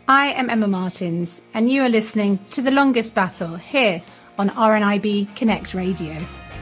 I am Emma Martins, and you are listening to The Longest Battle here on RNIB Connect Radio.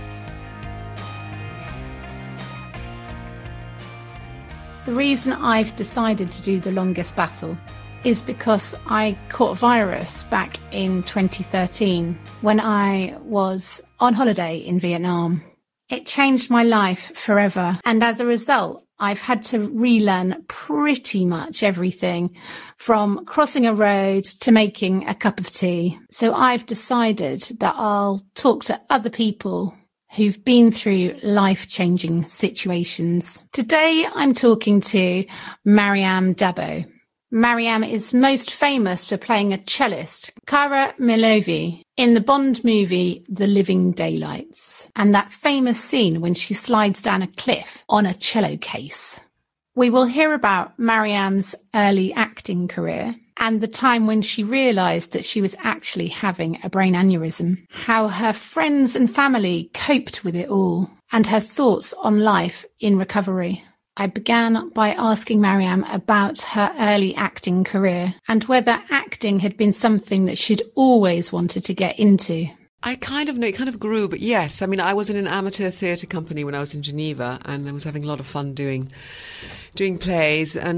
The reason I've decided to do The Longest Battle is because I caught a virus back in 2013 when I was on holiday in Vietnam. It changed my life forever, and as a result, I've had to relearn pretty much everything from crossing a road to making a cup of tea. So I've decided that I'll talk to other people who've been through life-changing situations. Today, I'm talking to Mariam Dabo. Mariam is most famous for playing a cellist, Cara Milovy, in the Bond movie The Living Daylights, and that famous scene when she slides down a cliff on a cello case. We will hear about Mariam's early acting career and the time when she realised that she was actually having a brain aneurysm, how her friends and family coped with it all, and her thoughts on life in recovery. I began by asking Mariam about her early acting career and whether acting had been something that she'd always wanted to get into. I kind of know, it kind of grew, but yes. I mean, I was in an amateur theatre company when I was in Geneva, and I was having a lot of fun doing plays, but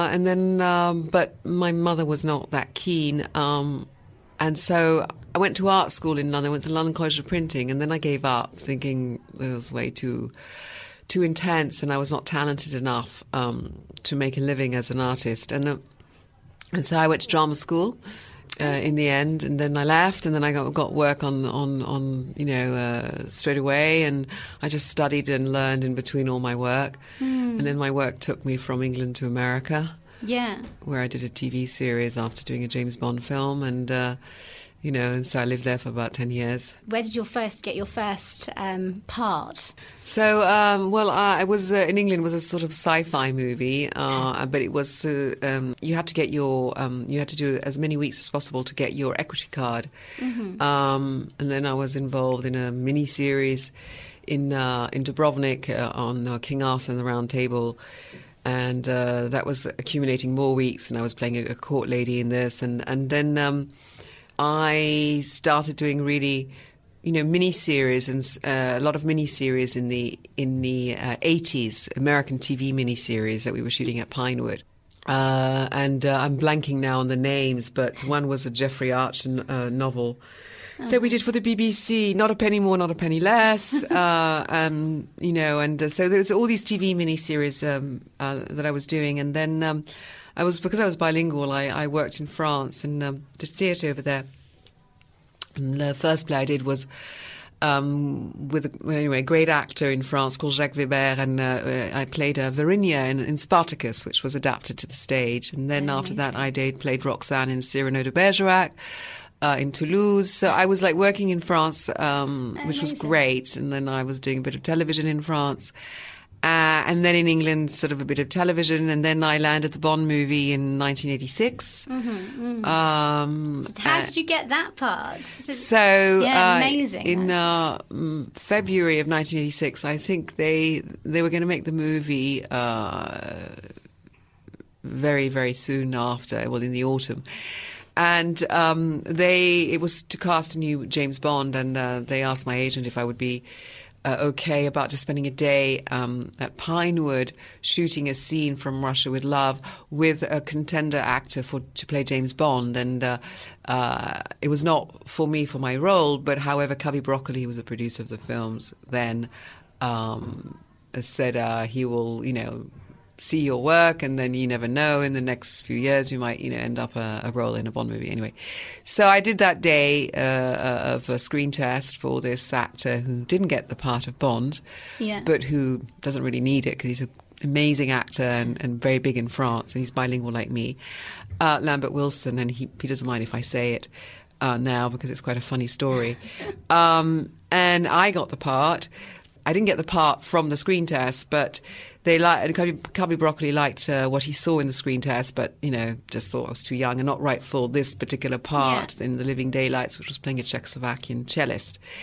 my mother was not that keen, and so I went to art school in London. I went to London College of Printing, and then I gave up, thinking it was way too intense, and I was not talented enough to make a living as an artist, and so I went to drama school in the end, and then I left, and then I got work on straight away, and I just studied and learned in between all my work, and then my work took me from England to America, where I did a TV series after doing a James Bond film, and and so I lived there for about 10 years. Where did you get your first part? So, I was in England. It was a sort of sci-fi movie, but it was you had to get your you had to do as many weeks as possible to get your equity card, and then I was involved in a mini series in Dubrovnik on King Arthur and the Round Table. And that was accumulating more weeks, and I was playing a court lady in this, and then I started doing really, mini-series and a lot of mini-series in the 80s, American TV mini-series that we were shooting at Pinewood. I'm blanking now on the names, but one was a Jeffrey Archer novel that we did for the BBC, Not a Penny More, Not a Penny Less, and so there was all these TV mini-series that I was doing, and then because I was bilingual, I worked in France and did theatre over there. And the first play I did was with a great actor in France called Jacques Weber, and I played Varinia in Spartacus, which was adapted to the stage. And then after that, I played Roxane in Cyrano de Bergerac in Toulouse. So I was working in France, which was great. And then I was doing a bit of television in France. And then in England, sort of a bit of television, and then I landed the Bond movie in 1986. So how did you get that part? Amazing. In February of 1986, I think they were going to make the movie very, very soon after, well, in the autumn. And it was to cast a new James Bond, and they asked my agent if I would be okay about just spending a day at Pinewood shooting a scene from Russia with Love with a contender actor to play James Bond. And it was not for me for my role, but however, Cubby Broccoli, who was the producer of the films then, said he will, see your work, and then you never know, in the next few years you might end up a role in a Bond movie anyway. So I did that day of a screen test for this actor who didn't get the part of Bond, but who doesn't really need it because he's an amazing actor and very big in France, and he's bilingual like me, Lambert Wilson, and he doesn't mind if I say it now because it's quite a funny story. And I got the part. I didn't get the part from the screen test, but Cubby Broccoli liked what he saw in the screen test, but, just thought I was too young and not right for this particular part in The Living Daylights, which was playing a Czechoslovakian cellist.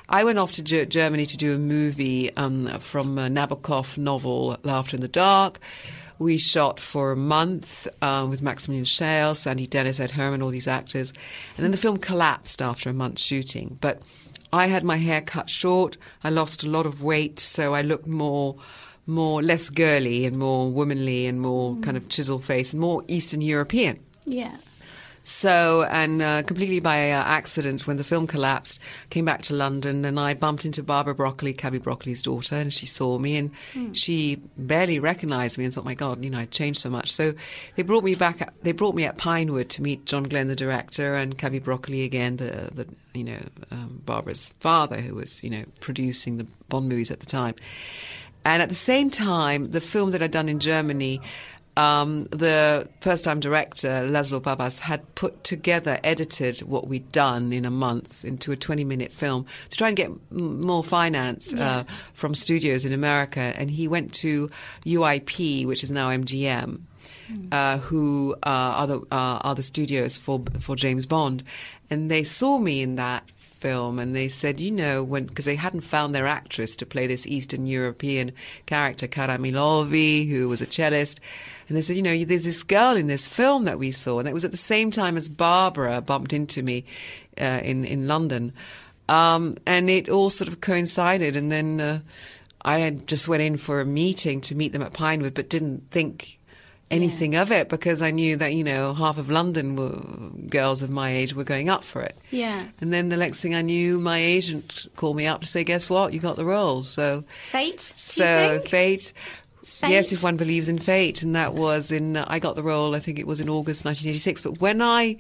I went off to Germany to do a movie from a Nabokov novel, Laughter in the Dark. We shot for a month with Maximilian Schell, Sandy Dennis, Ed Herman, all these actors. And then the film collapsed after a month's shooting. But I had my hair cut short. I lost a lot of weight, so I looked less girly and more womanly and more kind of chisel face and more Eastern European. Yeah. So, and completely by accident, when the film collapsed, came back to London and I bumped into Barbara Broccoli, Cabby Broccoli's daughter, and she saw me and she barely recognized me and thought, my God, I'd changed so much. So they brought me back. They brought me at Pinewood to meet John Glenn, the director, and Cabby Broccoli again, Barbara's father, who was, producing the Bond movies at the time. And at the same time, the film that I'd done in Germany, the first-time director, Laszlo Babas, had edited what we'd done in a month into a 20-minute film to try and get more finance from studios in America. And he went to UIP, which is now MGM, who are the studios for James Bond. And they saw me in that film and they said, because they hadn't found their actress to play this Eastern European character, Kara Milovi, who was a cellist. And they said, there's this girl in this film that we saw. And it was at the same time as Barbara bumped into me in London. And it all sort of coincided. And then I had just went in for a meeting to meet them at Pinewood, but didn't think anything of it because I knew that, half of London girls of my age were going up for it. Yeah. And then the next thing I knew, my agent called me up to say, guess what? You got the role. So fate. Fate. Yes, if one believes in fate. And that was I got the role, I think it was in August 1986. But when I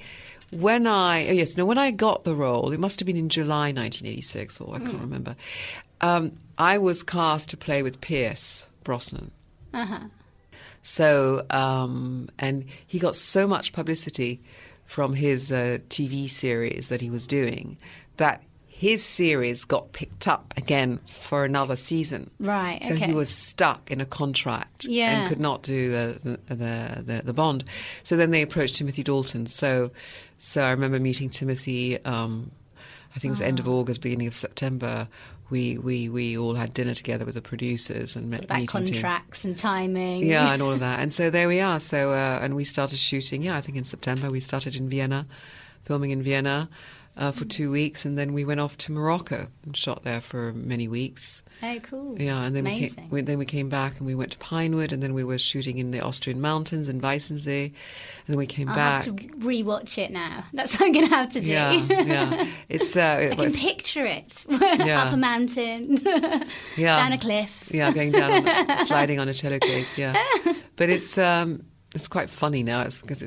got the role, it must have been in July 1986, or I can't remember. I was cast to play with Pierce Brosnan. Uh-huh. So, and he got so much publicity from his TV series that he was doing that his series got picked up again for another season. Right. So he was stuck in a contract and could not do the Bond. So then they approached Timothy Dalton. So I remember meeting Timothy. I think it was end of August, beginning of September. We all had dinner together with the producers and met about contracts and timing. Yeah, and all of that. And so there we are. So and we started shooting. I think in September we started in Vienna, filming in Vienna for 2 weeks, and then we went off to Morocco and shot there for many weeks. Oh, cool! Yeah, and then amazing. we came back and we went to Pinewood, and then we were shooting in the Austrian mountains in Weissensee, and then we came back. I'll have to rewatch it now. That's what I'm going to have to do. Yeah. It's I can picture it up a mountain, down a cliff. Yeah, going down, sliding on a cello case. Yeah, but it's quite funny now. It's because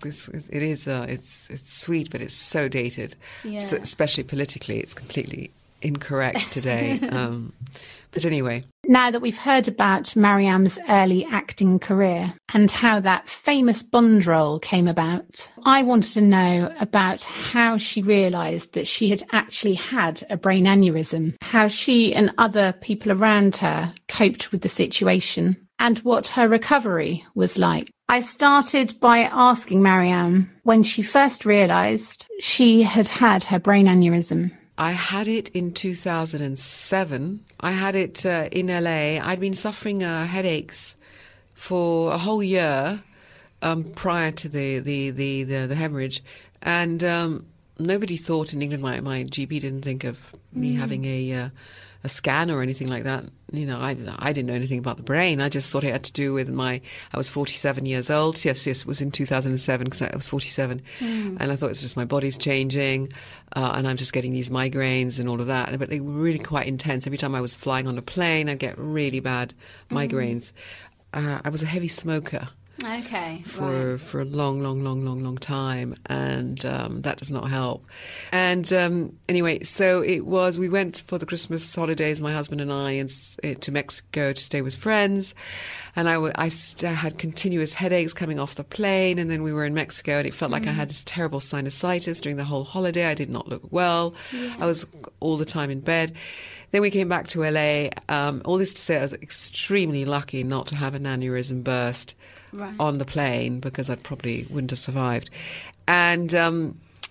it's sweet, but it's so dated. Yeah. So, especially politically, it's completely incorrect today. But anyway. Now that we've heard about Maryam's early acting career and how that famous Bond role came about, I wanted to know about how she realised that she had actually had a brain aneurysm, how she and other people around her coped with the situation, and what her recovery was like. I started by asking Maryam when she first realised she had had her brain aneurysm. I had it in 2007. I had it in LA. I'd been suffering headaches for a whole year prior to the hemorrhage, and nobody thought in England. My GP didn't think of me having a scan or anything like that. I didn't know anything about the brain. I just thought it had to do with I was 47 years old. Yes, it was in 2007 because I was 47. And I thought it's just my body's changing and I'm just getting these migraines and all of that. But they were really quite intense. Every time I was flying on a plane, I'd get really bad migraines. I was a heavy smoker. Okay. For a long time, and that does not help. And anyway, so it was. We went for the Christmas holidays, my husband and I, to Mexico to stay with friends. And I had continuous headaches coming off the plane, and then we were in Mexico, and it felt like I had this terrible sinusitis during the whole holiday. I did not look well. Yeah. I was all the time in bed. Then we came back to LA. All this to say, I was extremely lucky not to have an aneurysm burst on the plane because I probably wouldn't have survived. And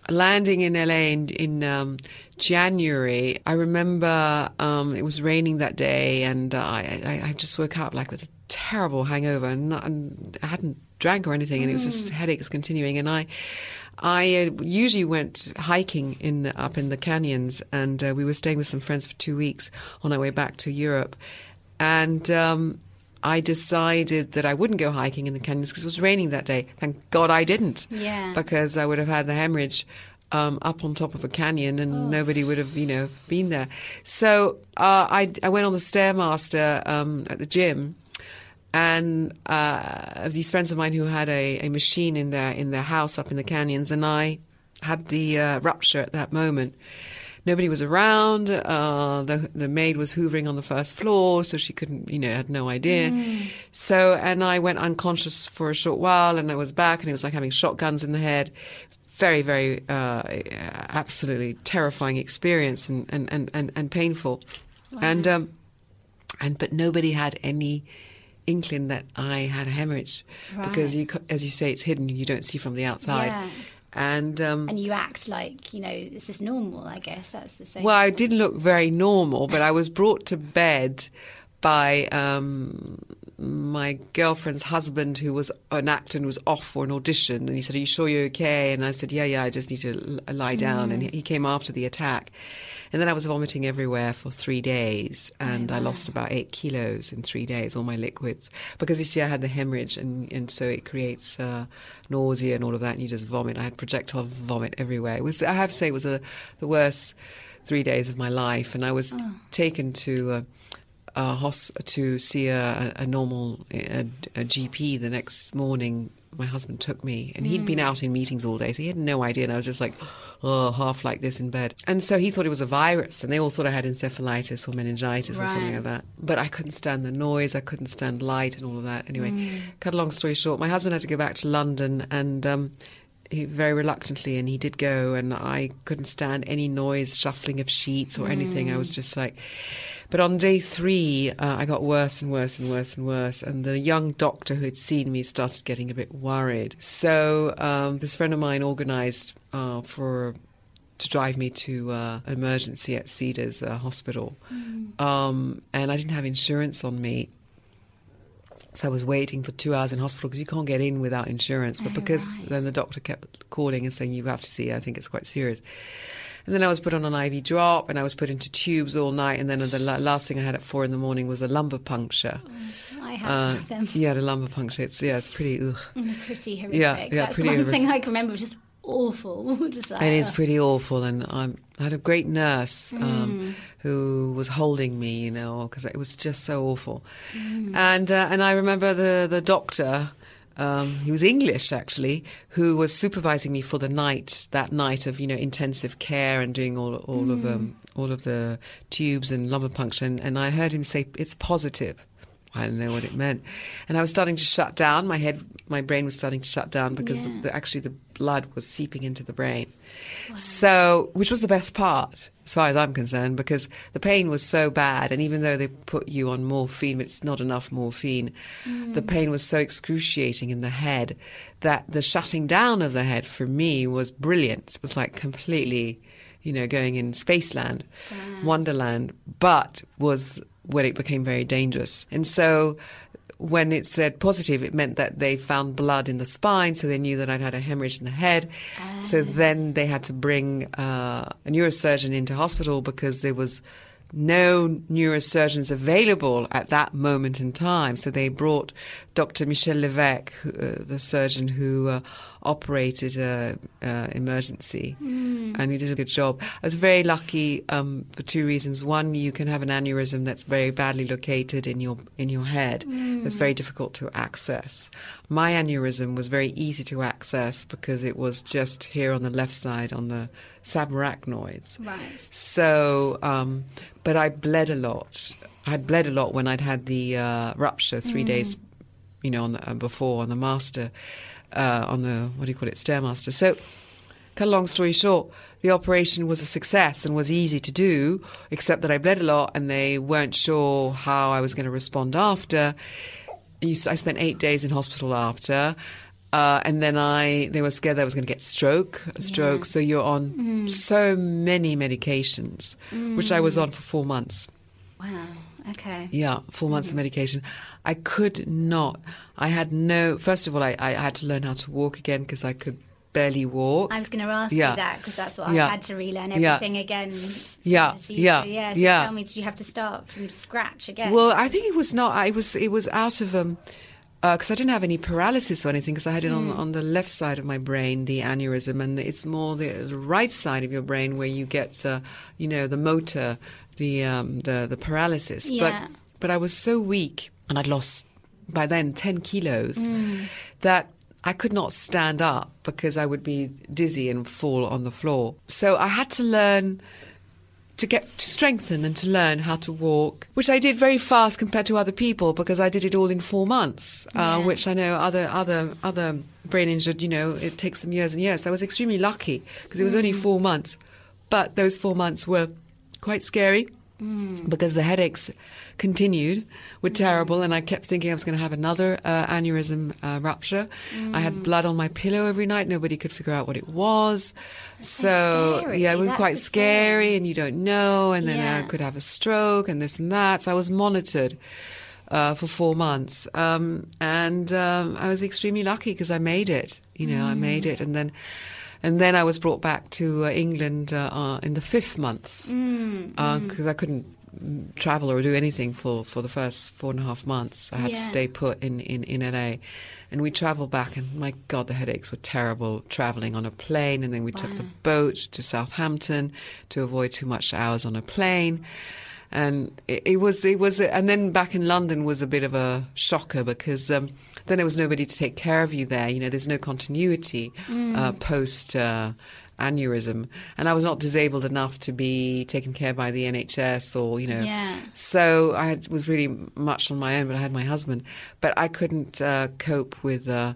landing in LA in January, I remember it was raining that day, and I just woke up like with a terrible hangover, and I hadn't drank or anything, and it was just headaches continuing. And I usually went hiking up in the canyons, and we were staying with some friends for 2 weeks on our way back to Europe. And I decided that I wouldn't go hiking in the canyons because it was raining that day. Thank God I didn't. Yeah. Because I would have had the hemorrhage up on top of a canyon, and nobody would have, been there. So I went on the Stairmaster at the gym, and these friends of mine who had a machine in their house up in the canyons, and I had the rupture at that moment. Nobody was around. The maid was hoovering on the first floor, so she couldn't, had no idea. So, and I went unconscious for a short while, and I was back, and it was like having shotguns in the head. It was very, very, absolutely terrifying experience and painful. Wow. But nobody had any inkling that I had a hemorrhage, because as you say, it's hidden. You don't see from the outside. Yeah. And you act like, it's just normal, I guess. That's the same. Well, I didn't look very normal, but I was brought to bed by my girlfriend's husband, who was an actor and was off for an audition. And he said, "Are you sure you're okay?" And I said, yeah, I just need to lie down. And he came after the attack. And then I was vomiting everywhere for 3 days, and I lost about 8 kilos in 3 days, all my liquids. Because you see, I had the hemorrhage, and so it creates nausea and all of that, and you just vomit. I had projectile vomit everywhere. It was, I have to say, it was the worst 3 days of my life. And I was taken to see a normal GP the next morning. My husband took me, and he'd been out in meetings all day, so he had no idea, and I was just like, half like this in bed. And so he thought it was a virus, and they all thought I had encephalitis or meningitis or something like that. But I couldn't stand the noise, I couldn't stand light and all of that. Anyway, cut a long story short, my husband had to go back to London, and he very reluctantly, and he did go, and I couldn't stand any noise, shuffling of sheets or anything. I was just like... But on day 3, I got worse and worse and worse and worse. And the young doctor who had seen me started getting a bit worried. So this friend of mine organised to drive me to emergency at Cedars Hospital. And I didn't have insurance on me. So I was waiting for 2 hours in hospital because you can't get in without insurance. But then the doctor kept calling and saying, "You have to see her. I think it's quite serious." And then I was put on an IV drop, and I was put into tubes all night. And then the last thing I had at 4 a.m. was a lumbar puncture. I had them. Yeah, the lumbar puncture. It's pretty. Pretty horrific. Yeah, that's pretty one horrific. thing I can remember. Just awful. Just like, it is pretty awful. And I had a great nurse who was holding me, because it was just so awful. And I remember the doctor. He was English, actually, who was supervising me for that night of intensive care and doing all of the tubes and lumbar puncture. And I heard him say, "It's positive." I didn't know what it meant, and I was starting to shut down. My brain was starting to shut down because the blood was seeping into the brain. Wow. So, which was the best part, as far as I'm concerned, because the pain was so bad, and even though they put you on morphine, but it's not enough morphine, the pain was so excruciating in the head that the shutting down of the head for me was brilliant. It was like completely, going in Spaceland, Wonderland, but was when it became very dangerous. And so when it said positive, it meant that they found blood in the spine, so they knew that I'd had a hemorrhage in the head. So then they had to bring a neurosurgeon into hospital because there was no neurosurgeons available at that moment in time. So they brought Dr. Michel Levesque, the surgeon who operated emergency, and he did a good job. I was very lucky for 2 reasons. One, you can have an aneurysm that's very badly located in your head. That's very difficult to access. My aneurysm was very easy to access because it was just here on the left side on the subarachnoids. Right. So, but I bled a lot. I had bled a lot when I'd had the rupture 3 days, before on the master. On the, Stairmaster. So, cut a long story short, the operation was a success and was easy to do, except that I bled a lot and they weren't sure how I was going to respond after. I spent 8 days in hospital after, And then they were scared that I was going to get a stroke. Yeah. So you're on so many medications, which I was on for 4 months. Wow. Okay. Yeah, 4 months of medication. I could not. First of all, I had to learn how to walk again because I could barely walk. I was going to ask you that because that's what I had to relearn everything again. So tell me, did you have to start from scratch again? Well, I think it was not. It was out of because I didn't have any paralysis or anything because I had it on the left side of my brain, the aneurysm, and it's more the right side of your brain where you get the motor, the paralysis. Yeah. But I was so weak, and I'd lost by then 10 kilos that I could not stand up because I would be dizzy and fall on the floor. So I had to learn to strengthen and to learn how to walk, which I did very fast compared to other people because I did it all in 4 months, which I know other brain injured, it takes them years and years. So I was extremely lucky because it was only 4 months. But those 4 months were quite scary because the headaches continued, were terrible, and I kept thinking I was going to have another aneurysm rupture. I had blood on my pillow every night. Nobody could figure out what it was. So yeah, it was quite scary, and you don't know, and then I could have a stroke and this and that. So I was monitored for 4 months, and I was extremely lucky because I made it. I made it, and then I was brought back to England in the 5th month because I couldn't travel or do anything for the first 4.5 months. I had to stay put in LA, and we traveled back, and my God, the headaches were terrible traveling on a plane, and then we took the boat to Southampton to avoid too much hours on a plane. And it was, and then back in London was a bit of a shocker because then there was nobody to take care of you there. There's no continuity post aneurysm, and I was not disabled enough to be taken care of by the NHS or So I was really much on my own. But I had my husband, but I couldn't cope with the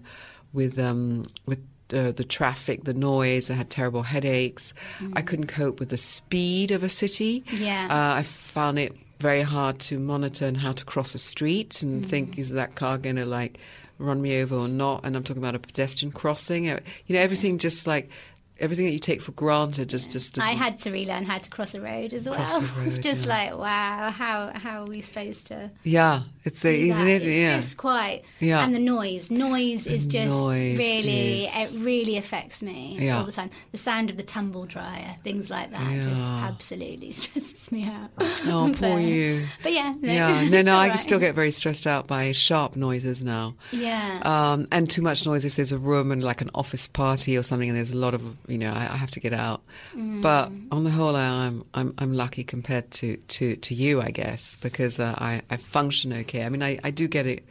traffic, the noise. I had terrible headaches. I couldn't cope with the speed of a city. I found it very hard to monitor and how to cross a street and think, is that car going to run me over or not? And I'm talking about a pedestrian crossing. Everything just everything that you take for granted just doesn't. I had to relearn how to cross a road as well. It's just wow, how are we supposed to? Yeah, isn't it? It's just quite. Yeah. And the noise is just really, it really affects me all the time. The sound of the tumble dryer, things like that, just absolutely stresses me out. Oh, poor you. But yeah. No, I can still get very stressed out by sharp noises now. Yeah. And too much noise if there's a room and an office party or something, and there's a lot of. I have to get out. But on the whole, I'm lucky compared to you, I guess, because I function okay. I mean, I do get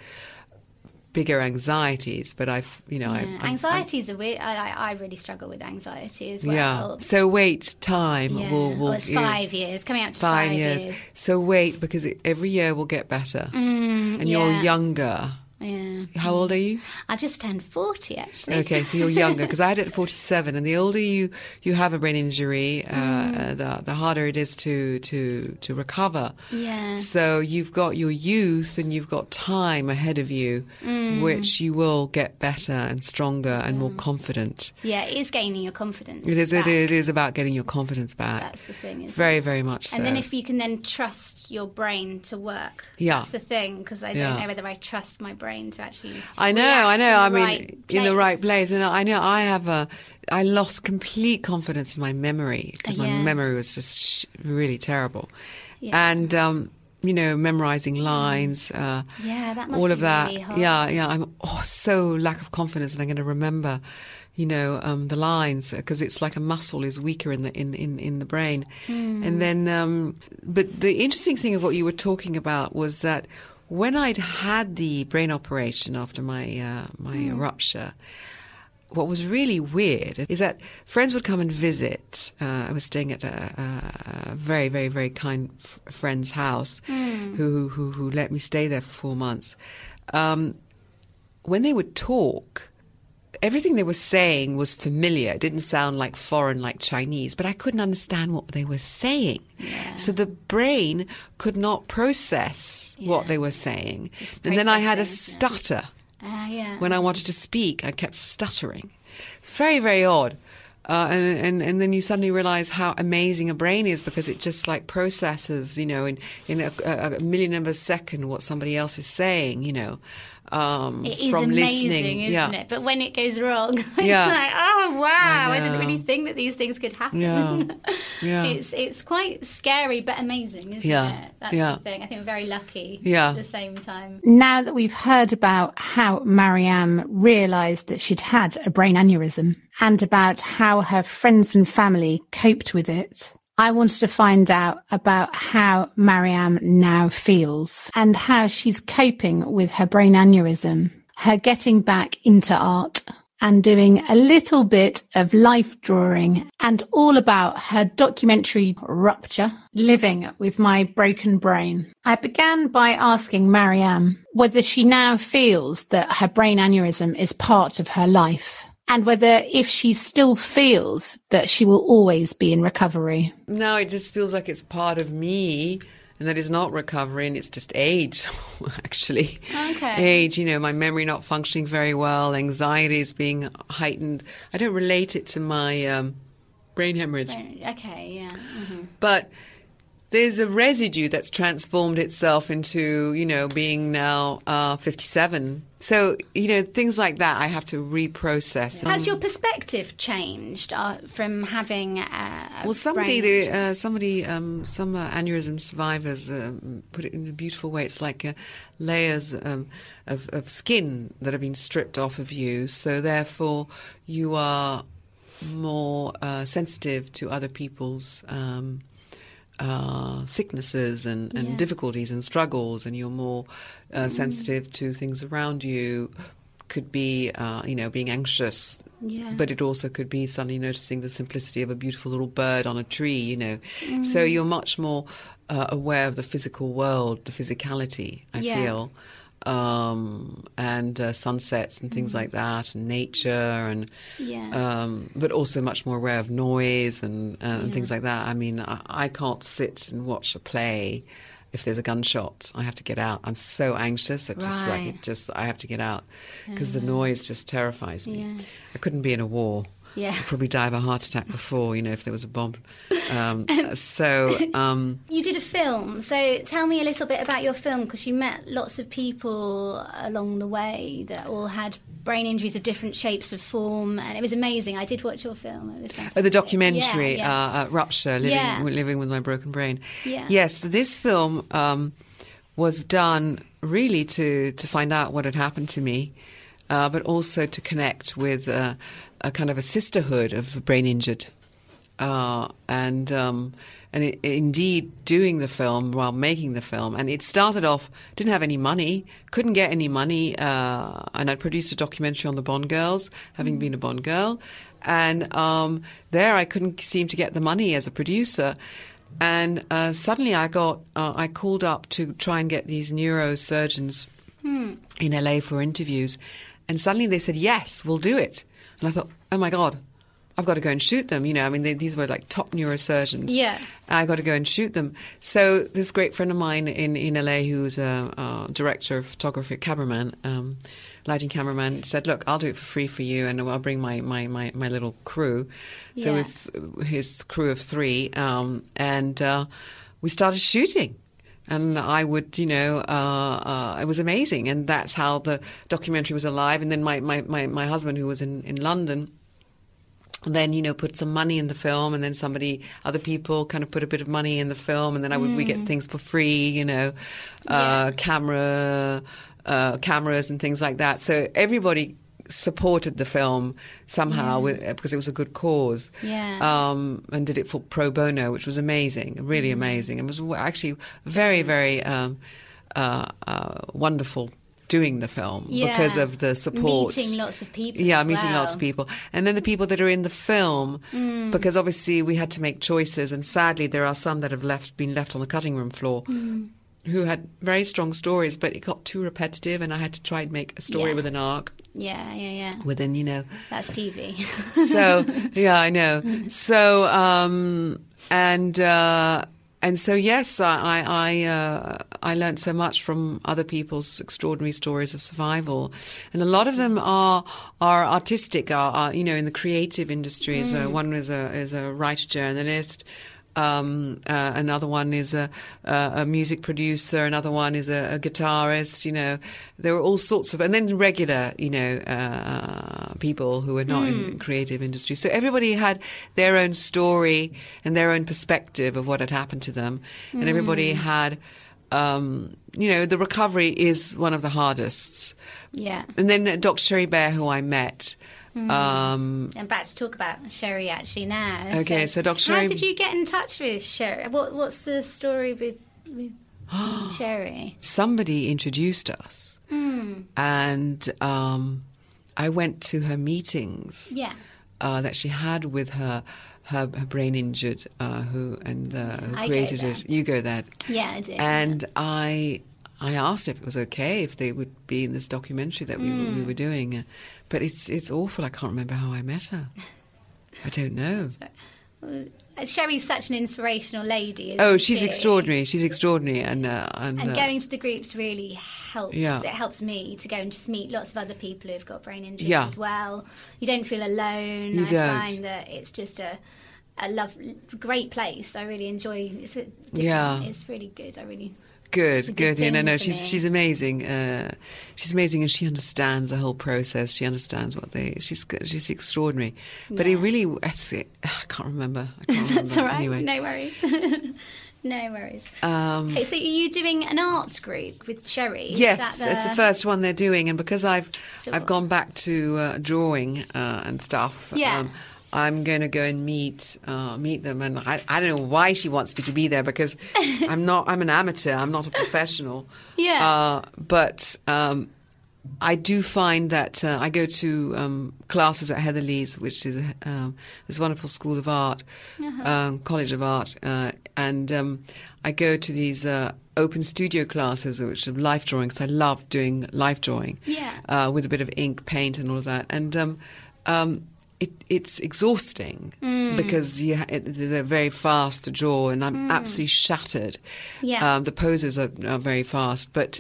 bigger anxieties, but anxieties are weird. I really struggle with anxiety as well. Yeah. So wait, time. We'll it's 5 years, coming up to 5 years. So wait, because every year will get better, and you're younger. Yeah. How old are you? I've just turned 40, actually. Okay, so you're younger, because I had it at 47, and the older you have a brain injury, the harder it is to recover. Yeah. So you've got your youth and you've got time ahead of you, which you will get better and stronger and more confident. Yeah, it is gaining your confidence. It is about getting your confidence back. That's the thing, isn't it? Very, very much so. And then if you can then trust your brain to work, that's the thing, because I don't know whether I trust my brain to actually. I know. I mean, in the right place. And I know I lost complete confidence in my memory because my memory was just really terrible. Yeah. And memorizing lines. That must all be of that. Really hard. Yeah. I'm so lack of confidence that I'm going to remember. The lines, because it's like a muscle is weaker in the brain. And then, but the interesting thing of what you were talking about was that when I'd had the brain operation after my rupture, what was really weird is that friends would come and visit. I was staying at a very, very, very kind friend's house who let me stay there for 4 months. When they would talk, everything they were saying was familiar. It didn't sound like foreign, like Chinese, but I couldn't understand what they were saying. Yeah. So the brain could not process what they were saying. And then I had a stutter. When I wanted to speak, I kept stuttering. Very, very odd. And then you suddenly realize how amazing a brain is, because it just like processes, in a millionth of a second what somebody else is saying, it is from amazing, listening. isn't it? But when it goes wrong, it's like, oh wow, I didn't really think that these things could happen. Yeah. It's quite scary but amazing, isn't it? That's the thing. I think we're very lucky at the same time. Now that we've heard about how Mariam realised that she'd had a brain aneurysm and about how her friends and family coped with it, I wanted to find out about how Mariam now feels and how she's coping with her brain aneurysm, her getting back into art and doing a little bit of life drawing, and all about her documentary Rupture, Living with My Broken Brain. I began by asking Mariam whether she now feels that her brain aneurysm is part of her life, and whether if she still feels that she will always be in recovery. No, it just feels like it's part of me, and that is not recovery, and it's just age, actually. Okay. Age, my memory not functioning very well, anxiety is being heightened. I don't relate it to my brain hemorrhage. Okay, yeah. Mm-hmm. But there's a residue that's transformed itself into, being now 57. So, things like that I have to reprocess. Has your perspective changed from having some aneurysm survivors put it in a beautiful way. It's like layers of skin that have been stripped off of you. So therefore you are more sensitive to other people's sicknesses and difficulties and struggles, and you're more sensitive to things around you. Could be, being anxious, but it also could be suddenly noticing the simplicity of a beautiful little bird on a tree, So you're much more aware of the physical world, the physicality, I feel. And sunsets and things like that, and nature, and but also much more aware of noise and things like that. I mean, I can't sit and watch a play if there's a gunshot. I have to get out. I'm so anxious that I have to get out, because the noise just terrifies me. I couldn't be in a war. I'd probably die of a heart attack before, if there was a bomb. You did a film, so tell me a little bit about your film, because you met lots of people along the way that all had brain injuries of different shapes of form, and it was amazing. I did watch your film. It was fantastic. The documentary, Rupture, Living with My Broken Brain. Yes, this film was done really to find out what had happened to me, but also to connect with a kind of a sisterhood of brain injured. Indeed, doing the film while making the film. And it started off, didn't have any money, couldn't get any money. And I produced a documentary on the Bond girls, having been a Bond girl. And there I couldn't seem to get the money as a producer. And suddenly I called up to try and get these neurosurgeons in LA for interviews. And suddenly they said, yes, we'll do it. And I thought, oh my God, I've got to go and shoot them. These were like top neurosurgeons. Yeah. I got to go and shoot them. So this great friend of mine in LA, who's a director of photography, lighting cameraman, said, look, I'll do it for free for you, and I'll bring my little crew. So with his crew of 3, and we started shooting. And I would, it was amazing. And that's how the documentary was alive. And then my husband, who was in London, then, put some money in the film, and then other people kind of put a bit of money in the film, and then we get things for free, cameras and things like that. So everybody supported the film somehow because it was a good cause. And did it for pro bono, which was amazing, really amazing. It was actually very, very wonderful doing the film because of the support. Meeting lots of people. Lots of people. And then the people that are in the film, because obviously we had to make choices, and sadly there are some that have been left on the cutting room floor who had very strong stories, but it got too repetitive, and I had to try and make a story with an arc. Within, That's TV. So, I know. So, And so, yes, I learned so much from other people's extraordinary stories of survival, and a lot of them are artistic, are in the creative industries. One is a writer journalist. Another one is a music producer. Another one is a guitarist. There were all sorts of, and then regular, people who were not in creative industry. So everybody had their own story and their own perspective of what had happened to them, and everybody had, the recovery is one of the hardest. Yeah. And then Dr. Sherry Bear, who I met. I'm about to talk about Sherry actually now. Okay, so Dr. Sherry... How did you get in touch with Sherry? What's the story with Sherry? Somebody introduced us, and I went to her meetings. Yeah. That she had with her brain injured, who created it. You go that. Yeah, I did. And I asked if it was okay if they would be in this documentary that we were doing. But it's awful. I can't remember how I met her. I don't know. Sherry's such an inspirational lady. She's extraordinary. She's extraordinary, and going to the groups really helps. Yeah. It helps me to go and just meet lots of other people who've got brain injuries as well. You don't feel alone. I find that it's just a great place. I really enjoy. It's really good. I really. Good. No, she's amazing. She's amazing, and she understands the whole process. She understands she's extraordinary. But it really, I can't remember. That's all right. Anyway. No worries. No worries. Okay, so are you doing an arts group with Sherry? Yes, it's the first one they're doing, and because I've gone back to drawing and stuff. Yeah. I'm going to go and meet them, and I don't know why she wants me to be there, because I'm an amateur, I'm not a professional. Yeah. But I do find that I go to classes at Heatherley's, which is this wonderful school of art, college of art, and I go to these open studio classes, which are life drawing, because I love doing life drawing. Yeah. With a bit of ink, paint, and all of that, and it's exhausting because they're very fast to draw, and I'm absolutely shattered. Yeah. The poses are very fast, but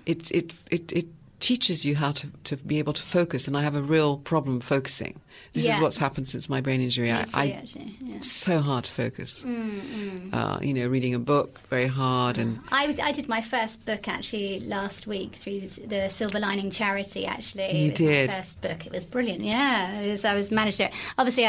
it teaches you how to be able to focus, and I have a real problem focusing. This is what's happened since my brain injury. It's so hard to focus. Reading a book, very hard. And I did my first book actually last week through the Silver Lining charity. Actually, you did. My first book. It was brilliant. Yeah, I was managed to. Obviously,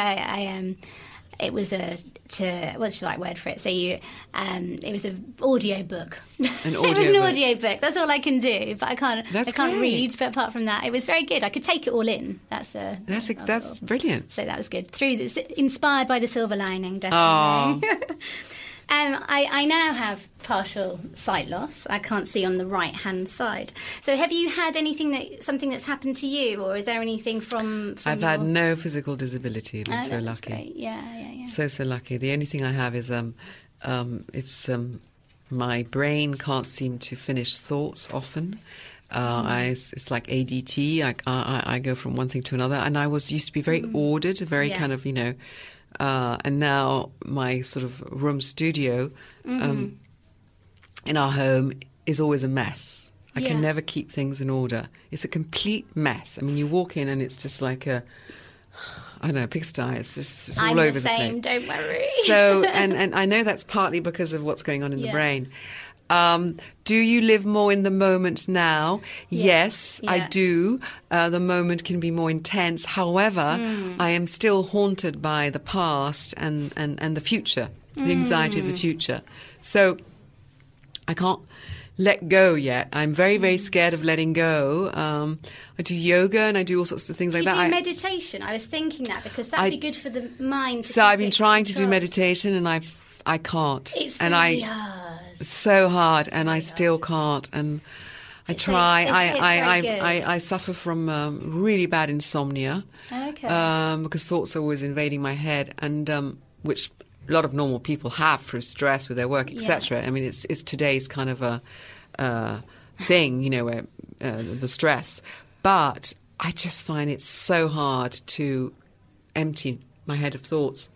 it was what's the right word for it? So it was an audio book. It was an audio book. That's all I can do, but I can't read. But apart from that, it was very good. I could take it all in. That's brilliant. So that was good. Inspired by the Silver Lining, definitely. I now have partial sight loss. I can't see on the right-hand side. So have you had something that's happened to you, or is there anything from I've had no physical disability. I'm so lucky. Great. Yeah. So lucky. The only thing I have is my brain can't seem to finish thoughts often. It's like ADT. I go from one thing to another, and I used to be very ordered, very kind of, and now my sort of room studio in our home is always a mess. I can never keep things in order. It's a complete mess. I mean, you walk in and it's just like a pigsty. It's all over the place. I'm the same, don't worry. So, and I know that's partly because of what's going on in the brain. Do you live more in the moment now? Yes, I do. The moment can be more intense. However, I am still haunted by the past and the future, the anxiety of the future. So I can't let go yet. I'm very, very scared of letting go. I do yoga and I do all sorts of things like that. You do meditation? I was thinking that because that would be good for the mind. So I've been trying to do meditation and I can't. It's really hard. So hard, and I still can't. And I try. I suffer from really bad insomnia. Okay. Because thoughts are always invading my head, and which a lot of normal people have through stress with their work, etc. I mean, it's today's kind of a thing, where the stress. But I just find it so hard to empty my head of thoughts.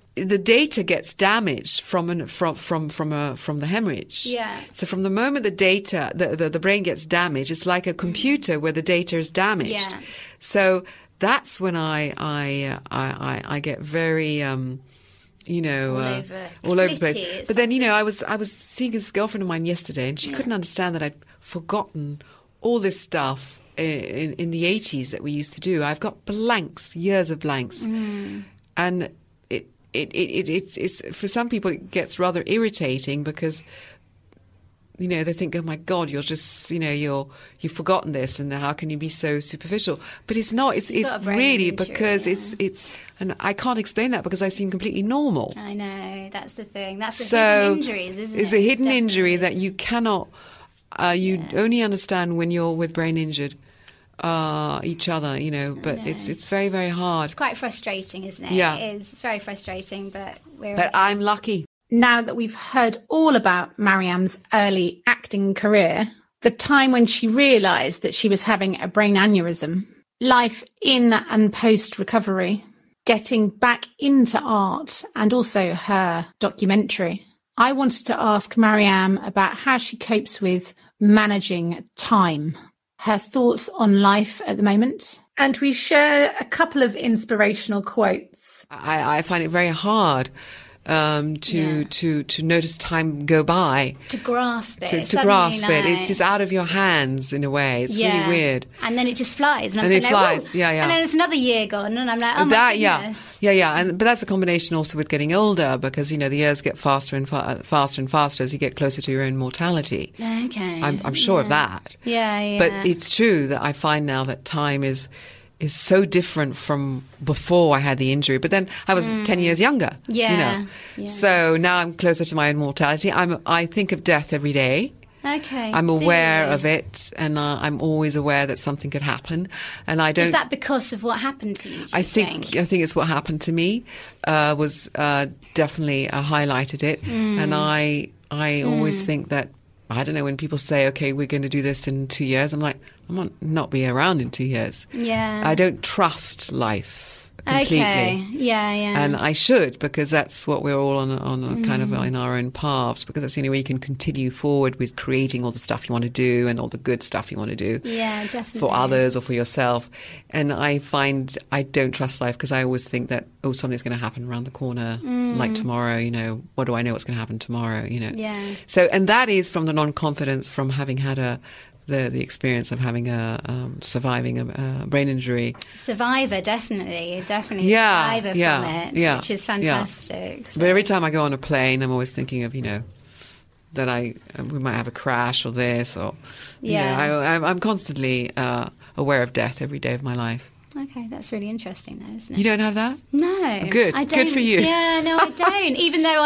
the data gets damaged from the hemorrhage. Yeah. So from the moment the data, the brain gets damaged, it's like a computer where the data is damaged. Yeah. So that's when I get very, all over the place. But then, I was seeing this girlfriend of mine yesterday, and she couldn't understand that I'd forgotten all this stuff in the 80s that we used to do. I've got blanks, years of blanks, and it's for some people it gets rather irritating because they think, oh my God, you're just you've forgotten this, and how can you be so superficial? But it's not. It's really injury, because it's and I can't explain that because I seem completely normal. I know, that's the thing. That's the hidden injuries, isn't it? It's a hidden injury that you cannot. You only understand when you're with brain injured each other, but it's very, very hard. It's quite frustrating, isn't it? Yeah. It is. It's very frustrating, but I'm lucky. Now that we've heard all about Mariam's early acting career, the time when she realised that she was having a brain aneurysm, life in and post-recovery, getting back into art, and also her documentary, I wanted to ask Mariam about how she copes with managing time, her thoughts on life at the moment, and we share a couple of inspirational quotes. I find it very hard to notice time go by, to grasp it, to grasp it. It's just out of your hands in a way. It's really weird, and then it just flies, and it flies. Yeah. And then it's another year gone, and I'm like, oh my goodness. Yeah. But that's a combination also with getting older, because the years get faster and faster as you get closer to your own mortality. Okay, I'm sure of that. Yeah. But it's true that I find now that time is so different from before I had the injury. But then I was 10 years younger. Yeah. So now I'm closer to my own mortality. I think of death every day. Okay. I'm aware of it, and I'm always aware that something could happen. And I don't. Is that because of what happened to you? I think it's what happened to me was definitely highlighted it. And I always think that, I don't know, when people say, okay, we're going to do this in 2 years, I'm like, I might not be around in 2 years. Yeah. I don't trust life completely. Okay. Yeah. And I should, because that's what we're all on kind of in our own paths, because that's the only way you can continue forward with creating all the stuff you want to do and all the good stuff you want to do. Yeah, definitely. For others or for yourself. And I find I don't trust life because I always think that, something's going to happen around the corner, like tomorrow, what do I know what's going to happen tomorrow, Yeah. So, and that is from the non-confidence from having had the experience of having surviving a brain injury. Survivor, definitely survivor from it, which is fantastic. Yeah. So. But every time I go on a plane, I'm always thinking of, that we might have a crash or this, or, I'm constantly aware of death every day of my life. Okay, that's really interesting though, isn't it? You don't have that? No. Good. I don't, good for you. Yeah, no, I don't. Even though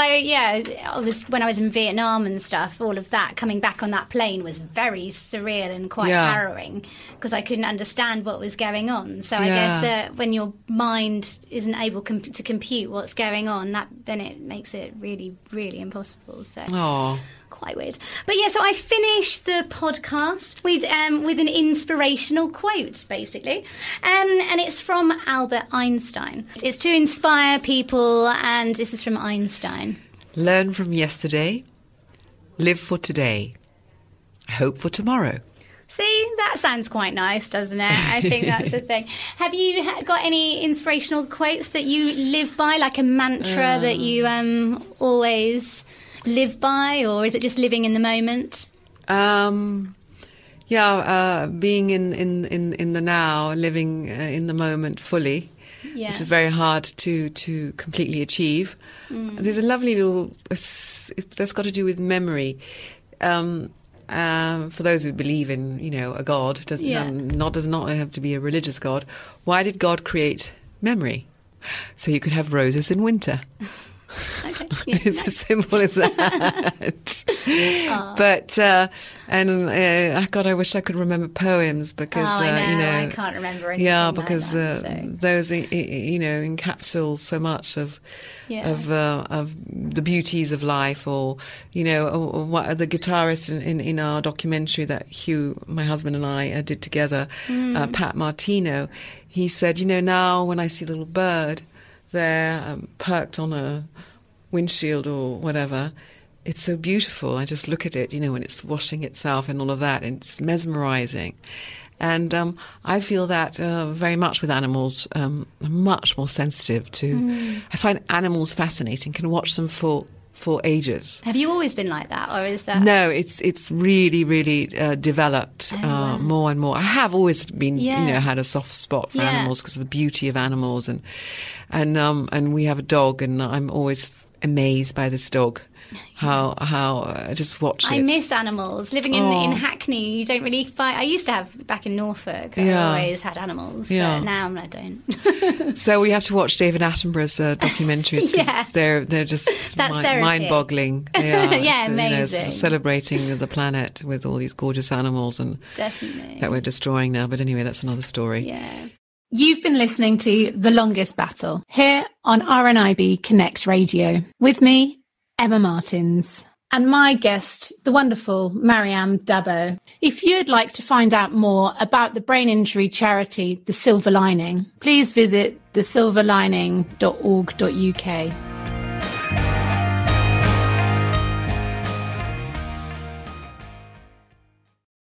when I was in Vietnam and stuff, all of that, coming back on that plane was very surreal and quite harrowing because I couldn't understand what was going on. So I guess that when your mind isn't able to compute what's going on, then it makes it really, really impossible. So. Quite weird. But so I finished the podcast with an inspirational quote, basically. And it's from Albert Einstein. It's to inspire people, and this is from Einstein. Learn from yesterday, live for today, hope for tomorrow. See, that sounds quite nice, doesn't it? I think that's the thing. Have you got any inspirational quotes that you live by, like a mantra that you always live by, or is it just living in the moment? Being in the now, living in the moment fully, which is very hard to completely achieve. There's a lovely little that's got to do with memory. For those who believe in a God, does not have to be a religious God. Why did God create memory? So you could have roses in winter. Okay. It's as simple as that. But God, I wish I could remember poems because I can't remember anything. Yeah, because those encapsulate so much of the beauties of life, or what the guitarist in our documentary that Hugh, my husband, and I did together, Pat Martino. He said, now when I see a little bird there, perked on a windshield or whatever. It's so beautiful. I just look at it, when it's washing itself and all of that, and it's mesmerizing. And I feel that very much with animals. I'm much more sensitive to... I find animals fascinating, can watch them for ages. Have you always been like that, or is that... No, it's really, really developed more and more. I have always been, had a soft spot for animals because of the beauty of animals. And we have a dog, and I'm always amazed by this dog. How I just watch it. I miss animals. Living in Hackney, you don't really find... I used to have, back in Norfolk, I always had animals, but now I don't. So we have to watch David Attenborough's documentaries, because they're just mind-boggling. They are. Amazing. Celebrating the planet with all these gorgeous animals and definitely that we're destroying now. But anyway, that's another story. Yeah. You've been listening to The Longest Battle here on RNIB Connect Radio with me, Emma Martins, and my guest, the wonderful Mariam Dabo. If you'd like to find out more about the brain injury charity, The Silver Lining, please visit thesilverlining.org.uk.